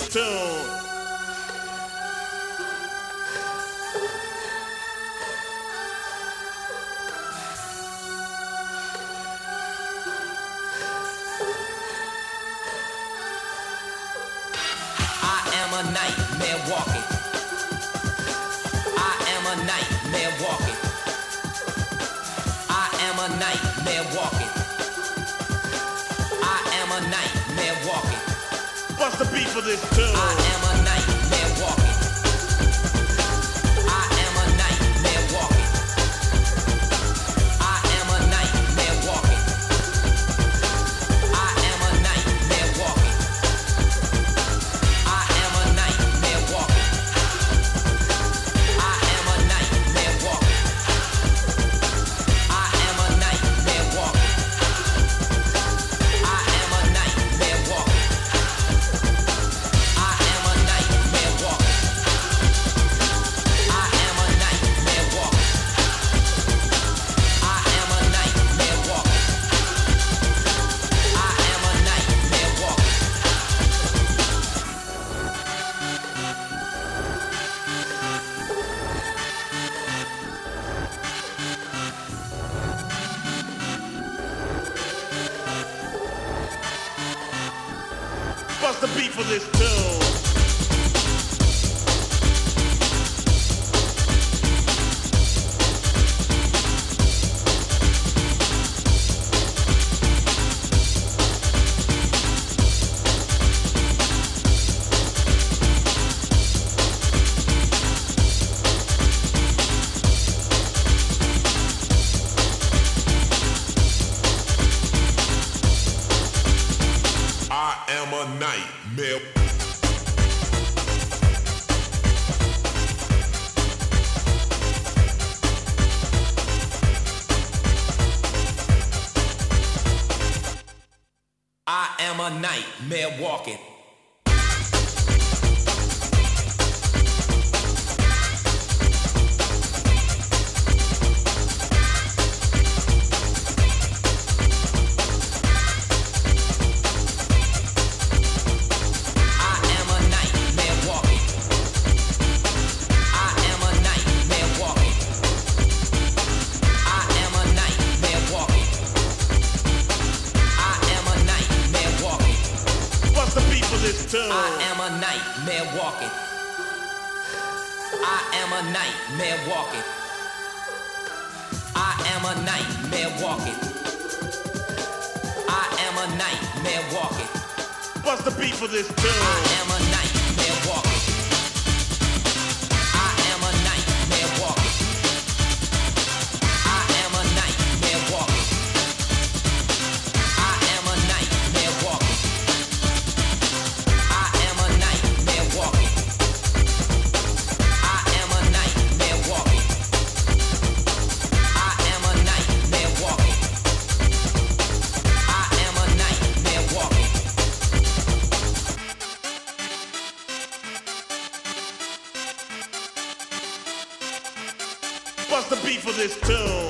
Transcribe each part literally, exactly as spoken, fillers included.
this tune. Nightmare walking. I am a nightmare walking. I am a nightmare walking. I am a nightmare walking. What's the beat for this tune? I am a nightmare walking. I am a nightmare walking. I am a nightmare walking. I am a nightmare walking. I am a nightmare walking. I am a nightmare walking. I am a nightmare walking. I am a nightmare walking. I am a nightmare walking. I am a nightmare walking. I am a nightmare walking. I am a nightmare walking. What's the beat for this tune? I am a nightmare. I am a nightmare walking. I am a nightmare walking. I am a nightmare walking. I am a nightmare walking. I am a nightmare walking. What's the beat for this tune? I am a nightmare walking. I am a nightmare walking. I am a nightmare walking. I am a nightmare walking. What's the beat for this I tune? am a nightmare walking. I am a nightmare walking. I am a nightmare walking. I am a nightmare walking. I am a nightmare walking. I am a nightmare walking. I am a nightmare walking. I am a nightmare walking. What's the beat for this tune?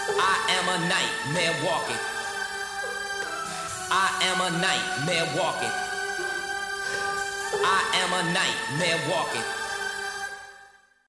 I am a nightmare walking. I am a nightmare walking. I am a nightmare walking.